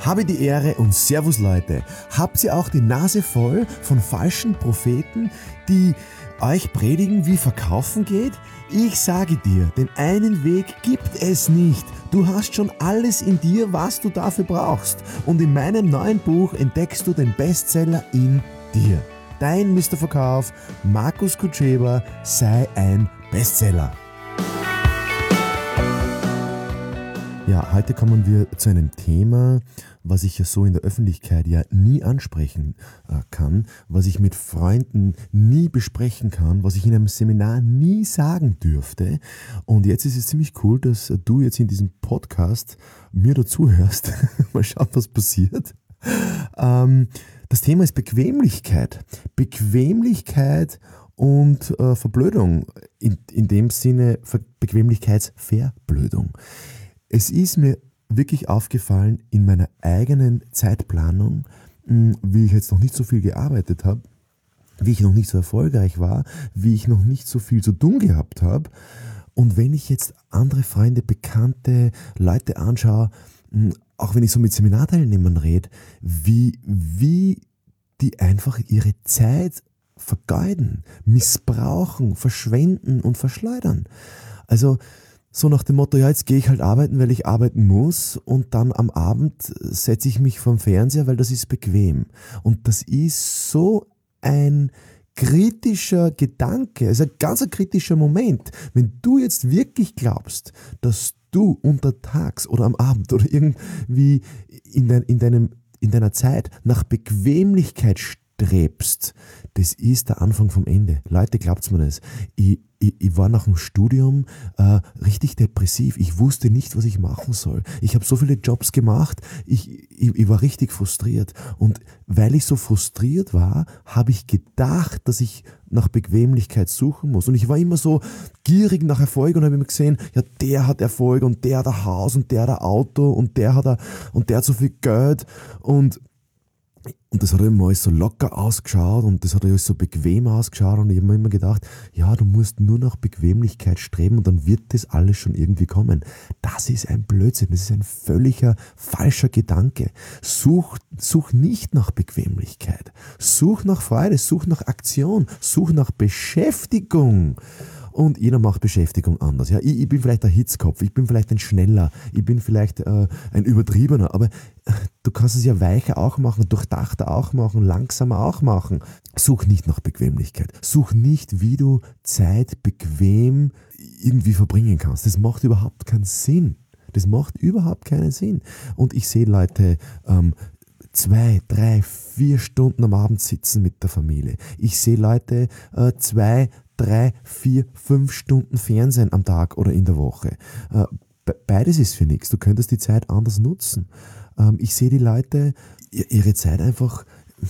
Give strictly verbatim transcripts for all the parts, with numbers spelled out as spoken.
Habe die Ehre und Servus Leute. Habt ihr auch die Nase voll von falschen Propheten, die euch predigen, wie Verkaufen geht? Ich sage dir, den einen Weg gibt es nicht. Du hast schon alles in dir, was du dafür brauchst. Und in meinem neuen Buch entdeckst du den Bestseller in dir. Dein Mister Verkauf, Markus Kutscheba, sei ein Bestseller. Ja, heute kommen wir zu einem Thema, was ich ja so in der Öffentlichkeit ja nie ansprechen äh, kann, was ich mit Freunden nie besprechen kann, was ich in einem Seminar nie sagen dürfte. Und jetzt ist es ziemlich cool, dass du jetzt in diesem Podcast mir dazuhörst. Mal schauen, was passiert. Ähm, das Thema ist Bequemlichkeit. Bequemlichkeit und äh, Verblödung. In, in dem Sinne Ver- Bequemlichkeitsverblödung. Es ist mir wirklich aufgefallen in meiner eigenen Zeitplanung, wie ich jetzt noch nicht so viel gearbeitet habe, wie ich noch nicht so erfolgreich war, wie ich noch nicht so viel zu tun gehabt habe. Und wenn ich jetzt andere Freunde, Bekannte, Leute anschaue, auch wenn ich so mit Seminarteilnehmern rede, wie, wie die einfach ihre Zeit vergeuden, missbrauchen, verschwenden und verschleudern. Also so nach dem Motto, ja, jetzt gehe ich halt arbeiten, weil ich arbeiten muss, und dann am Abend setze ich mich vorm Fernseher, weil das ist bequem. Und das ist so ein kritischer Gedanke, also ein ganz ein kritischer Moment. Wenn du jetzt wirklich glaubst, dass du untertags oder am Abend oder irgendwie in, dein, in, deinem, in deiner Zeit nach Bequemlichkeit strebst, das ist der Anfang vom Ende. Leute, glaubt's mir das. Ich, ich, ich war nach dem Studium äh, richtig depressiv. Ich wusste nicht, was ich machen soll. Ich habe so viele Jobs gemacht, ich, ich, ich war richtig frustriert. Und weil ich so frustriert war, habe ich gedacht, dass ich nach Bequemlichkeit suchen muss. Und ich war immer so gierig nach Erfolg und habe immer gesehen, ja, der hat Erfolg und der hat ein Haus und der hat ein Auto und der hat, ein, und der hat so viel Geld und Und das hat immer alles so locker ausgeschaut und das hat alles so bequem ausgeschaut, und ich habe mir immer gedacht, ja, du musst nur nach Bequemlichkeit streben und dann wird das alles schon irgendwie kommen. Das ist ein Blödsinn, das ist ein völliger falscher Gedanke. Such, such nicht nach Bequemlichkeit, such nach Freude, such nach Aktion, such nach Beschäftigung. Und jeder macht Beschäftigung anders. Ja, ich, ich bin vielleicht ein Hitzkopf, ich bin vielleicht ein Schneller, ich bin vielleicht äh, ein Übertriebener, aber äh, du kannst es ja weicher auch machen, durchdachter auch machen, langsamer auch machen. Such nicht nach Bequemlichkeit. Such nicht, wie du Zeit bequem irgendwie verbringen kannst. Das macht überhaupt keinen Sinn. Das macht überhaupt keinen Sinn. Und ich sehe Leute, ähm, zwei, drei, vier Stunden am Abend sitzen mit der Familie. Ich sehe Leute, äh, zwei, drei, vier, fünf Stunden Fernsehen am Tag oder in der Woche. Äh, beides ist für nichts. Du könntest die Zeit anders nutzen. Ähm, ich sehe die Leute ihre Zeit einfach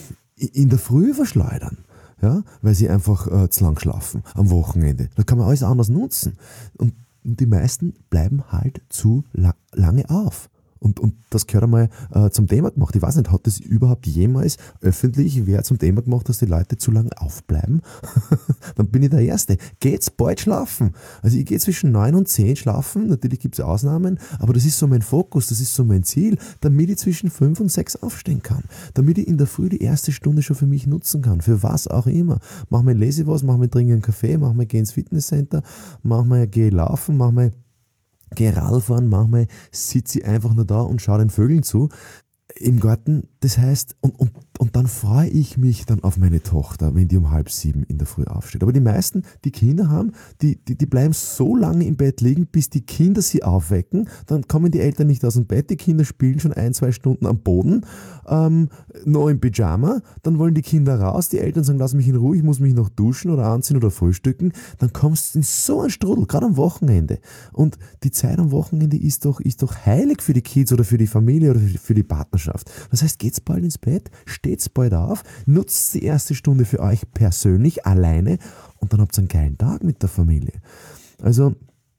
in der Früh verschleudern, ja, weil sie einfach äh, zu lang schlafen am Wochenende. Da kann man alles anders nutzen. Und, und die meisten bleiben halt zu la- lange auf. Und, und das gehört einmal äh, zum Thema gemacht. Ich weiß nicht, hat das überhaupt jemals öffentlich wer zum Thema gemacht, dass die Leute zu lange aufbleiben? Dann bin ich der Erste. Geht's bald schlafen? Also ich gehe zwischen neun und zehn schlafen, natürlich gibt es Ausnahmen, aber das ist so mein Fokus, das ist so mein Ziel, damit ich zwischen fünf und sechs aufstehen kann. Damit ich in der Früh die erste Stunde schon für mich nutzen kann, für was auch immer. Manchmal lese ich was, manchmal trinke ich einen Kaffee, manchmal gehe ins Fitnesscenter, manchmal gehe ich laufen, manchmal gehe Radfahren, manchmal sitze ich einfach nur da und schaue den Vögeln zu im Garten. Das heißt, und, und, und dann freue ich mich dann auf meine Tochter, wenn die um halb sieben in der Früh aufsteht. Aber die meisten, die Kinder haben, die, die, die bleiben so lange im Bett liegen, bis die Kinder sie aufwecken. Dann kommen die Eltern nicht aus dem Bett, die Kinder spielen schon ein, zwei Stunden am Boden, ähm, noch im Pyjama. Dann wollen die Kinder raus, die Eltern sagen, lass mich in Ruhe, ich muss mich noch duschen oder anziehen oder frühstücken. Dann kommst du in so einen Strudel, gerade am Wochenende. Und die Zeit am Wochenende ist doch, ist doch heilig für die Kids oder für die Familie oder für die Partnerschaft. Das heißt, geht's bald ins Bett, steht's bald auf, nutzt die erste Stunde für euch persönlich, alleine, und dann habt ihr einen geilen Tag mit der Familie. Also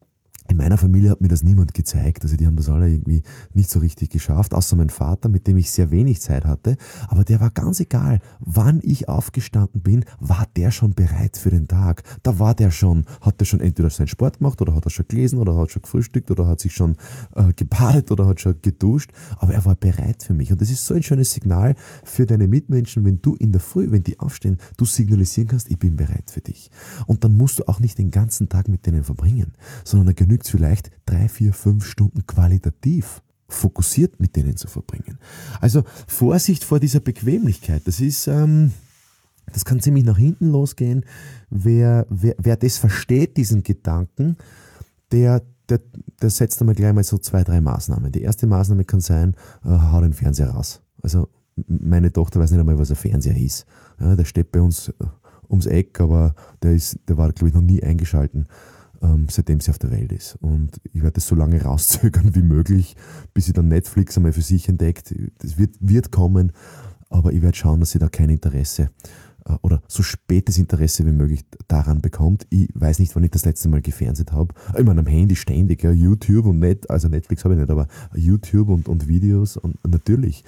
In meiner Familie hat mir das niemand gezeigt, also die haben das alle irgendwie nicht so richtig geschafft, außer mein Vater, mit dem ich sehr wenig Zeit hatte, aber der war ganz egal, wann ich aufgestanden bin, war der schon bereit für den Tag. Da war der schon, hat der schon entweder seinen Sport gemacht oder hat er schon gelesen oder hat schon gefrühstückt oder hat sich schon äh, gebadet oder hat schon geduscht, aber er war bereit für mich und das ist so ein schönes Signal für deine Mitmenschen, wenn du in der Früh, wenn die aufstehen, du signalisieren kannst, ich bin bereit für dich. Und dann musst du auch nicht den ganzen Tag mit denen verbringen, sondern da genügt es vielleicht drei, vier, fünf Stunden qualitativ fokussiert mit denen zu verbringen. Also Vorsicht vor dieser Bequemlichkeit. Das ist, ähm, das kann ziemlich nach hinten losgehen. Wer, wer, wer das versteht, diesen Gedanken, der, der, der setzt einmal gleich mal so zwei, drei Maßnahmen. Die erste Maßnahme kann sein, äh, hau den Fernseher raus. Also meine Tochter weiß nicht einmal, was ein Fernseher ist. Ja, der steht bei uns ums Eck, aber der, ist, der war, glaube ich, noch nie eingeschalten, ähm, seitdem sie auf der Welt ist. Und ich werde das so lange rauszögern wie möglich, bis sie dann Netflix einmal für sich entdeckt. Das wird, wird kommen, aber ich werde schauen, dass sie da kein Interesse äh, oder so spätes Interesse wie möglich daran bekommt. Ich weiß nicht, wann ich das letzte Mal gefernseht habe. Ich meine, am Handy ständig, ja, YouTube und Net, also Netflix habe ich nicht, aber YouTube und, und Videos und natürlich.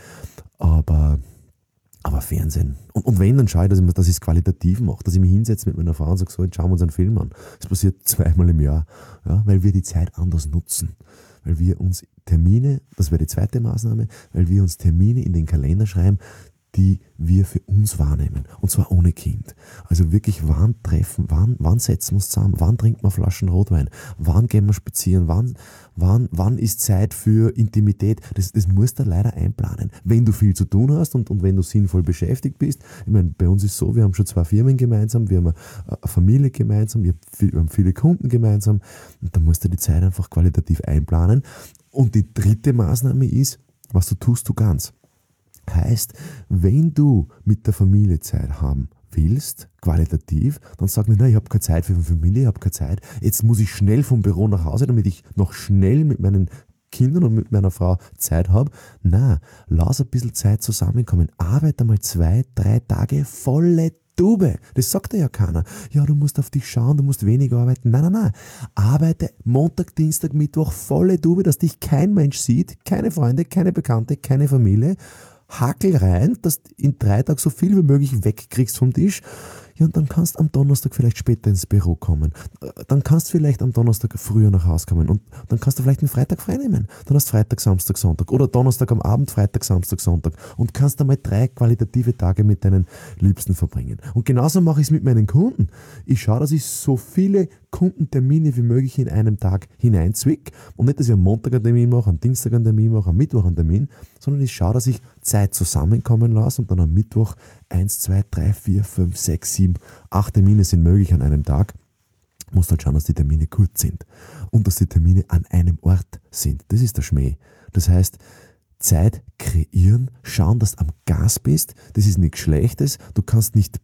Aber Aber Fernsehen. Und, und wenn, dann schaue ich, dass ich, dass ich es qualitativ mache, dass ich mich hinsetze mit meiner Frau und sage, so, jetzt schauen wir uns einen Film an. Das passiert zweimal im Jahr, ja, weil wir die Zeit anders nutzen. Weil wir uns Termine, das wäre die zweite Maßnahme, weil wir uns Termine in den Kalender schreiben, die wir für uns wahrnehmen. Und zwar ohne Kind. Also wirklich, wann treffen, wann, wann setzen wir uns zusammen, wann trinken wir Flaschen Rotwein, wann gehen wir spazieren, wann, wann, wann ist Zeit für Intimität. Das, das musst du leider einplanen. Wenn du viel zu tun hast und, und wenn du sinnvoll beschäftigt bist. Ich meine, bei uns ist es so, wir haben schon zwei Firmen gemeinsam, wir haben eine, eine Familie gemeinsam, wir haben viele Kunden gemeinsam und da musst du die Zeit einfach qualitativ einplanen. Und die dritte Maßnahme ist, was du tust, du ganz. Heißt, wenn du mit der Familie Zeit haben willst, qualitativ, dann sag nicht, nein, ich habe keine Zeit für meine Familie, ich habe keine Zeit, jetzt muss ich schnell vom Büro nach Hause, damit ich noch schnell mit meinen Kindern und mit meiner Frau Zeit habe. Nein, lass ein bisschen Zeit zusammenkommen. Arbeite mal zwei, drei Tage volle Tube. Das sagt dir ja keiner. Ja, du musst auf dich schauen, du musst weniger arbeiten. Nein, nein, nein. Arbeite Montag, Dienstag, Mittwoch volle Tube, dass dich kein Mensch sieht, keine Freunde, keine Bekannte, keine Familie. Hakel rein, dass du in drei Tagen so viel wie möglich wegkriegst vom Tisch. Ja, und dann kannst du am Donnerstag vielleicht später ins Büro kommen. Dann kannst du vielleicht am Donnerstag früher nach Hause kommen und dann kannst du vielleicht einen Freitag frei nehmen. Dann hast du Freitag, Samstag, Sonntag oder Donnerstag am Abend, Freitag, Samstag, Sonntag und kannst einmal drei qualitative Tage mit deinen Liebsten verbringen. Und genauso mache ich es mit meinen Kunden. Ich schaue, dass ich so viele Kundentermine wie möglich in einem Tag hineinzwick und nicht, dass ich am Montag einen Termin mache, am Dienstag einen Termin mache, am Mittwoch einen Termin, sondern ich schaue, dass ich Zeit zusammenkommen lasse und dann am Mittwoch eins, zwei, drei, vier, fünf, sechs, sieben, acht Termine sind möglich an einem Tag. Du musst halt schauen, dass die Termine kurz sind und dass die Termine an einem Ort sind. Das ist der Schmäh. Das heißt, Zeit kreieren, schauen, dass du am Gas bist. Das ist nichts Schlechtes. Du kannst nicht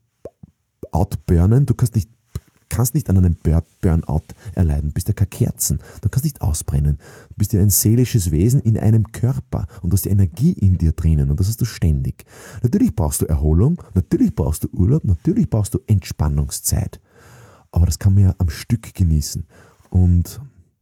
outburnen, du kannst nicht kannst nicht an einem Burnout erleiden, du bist ja keine Kerzen, du kannst nicht ausbrennen, du bist ja ein seelisches Wesen in einem Körper und du hast die Energie in dir drinnen und das hast du ständig. Natürlich brauchst du Erholung, natürlich brauchst du Urlaub, natürlich brauchst du Entspannungszeit, aber das kann man ja am Stück genießen und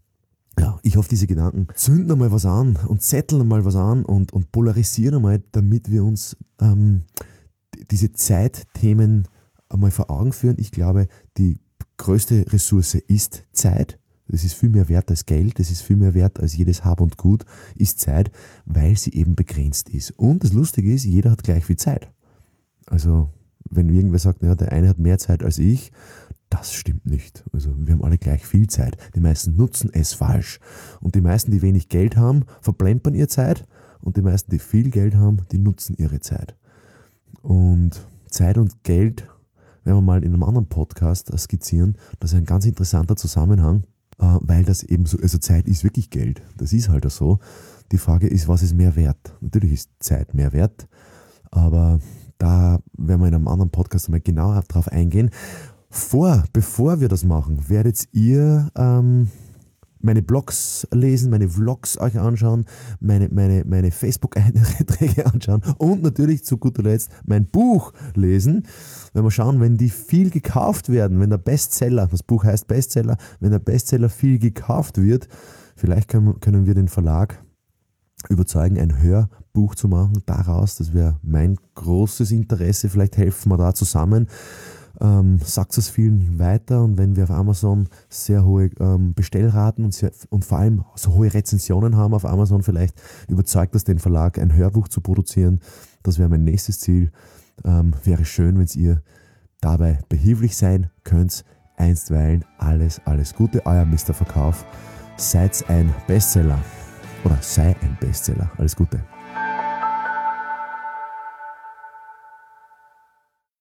ja, ich hoffe, diese Gedanken zünden einmal was an und zetteln einmal was an und, und polarisieren einmal, damit wir uns ähm, diese Zeitthemen einmal vor Augen führen. Ich glaube, die größte Ressource ist Zeit. Das ist viel mehr wert als Geld, das ist viel mehr wert als jedes Hab und Gut, ist Zeit, weil sie eben begrenzt ist. Und das Lustige ist, jeder hat gleich viel Zeit. Also, wenn irgendwer sagt, naja, der eine hat mehr Zeit als ich, das stimmt nicht. Also, wir haben alle gleich viel Zeit. Die meisten nutzen es falsch. Und die meisten, die wenig Geld haben, verplempern ihre Zeit. Und die meisten, die viel Geld haben, die nutzen ihre Zeit. Und Zeit und Geld werden wir mal in einem anderen Podcast skizzieren. Das ist ein ganz interessanter Zusammenhang, weil das eben so, also Zeit ist wirklich Geld. Das ist halt so. Die Frage ist, was ist mehr wert? Natürlich ist Zeit mehr wert, aber da werden wir in einem anderen Podcast mal genauer drauf eingehen. Vor, bevor wir das machen, werdet ihr ähm, meine Blogs lesen, meine Vlogs euch anschauen, meine, meine, meine Facebook-Einträge anschauen und natürlich zu guter Letzt mein Buch lesen. Wenn wir schauen, wenn die viel gekauft werden, wenn der Bestseller, das Buch heißt Bestseller, wenn der Bestseller viel gekauft wird, vielleicht können, können wir den Verlag überzeugen, ein Hörbuch zu machen daraus. Das wäre mein großes Interesse. Vielleicht helfen wir da zusammen. Ähm, sagt es vielen weiter, und wenn wir auf Amazon sehr hohe ähm, Bestellraten und, sehr, und vor allem so hohe Rezensionen haben auf Amazon, vielleicht überzeugt das den Verlag, ein Hörbuch zu produzieren. Das wäre mein nächstes Ziel. Ähm, wäre schön, wenn ihr dabei behilflich sein könnt. Einstweilen alles, alles Gute, euer Mister Verkauf. Seid ein Bestseller oder sei ein Bestseller. Alles Gute.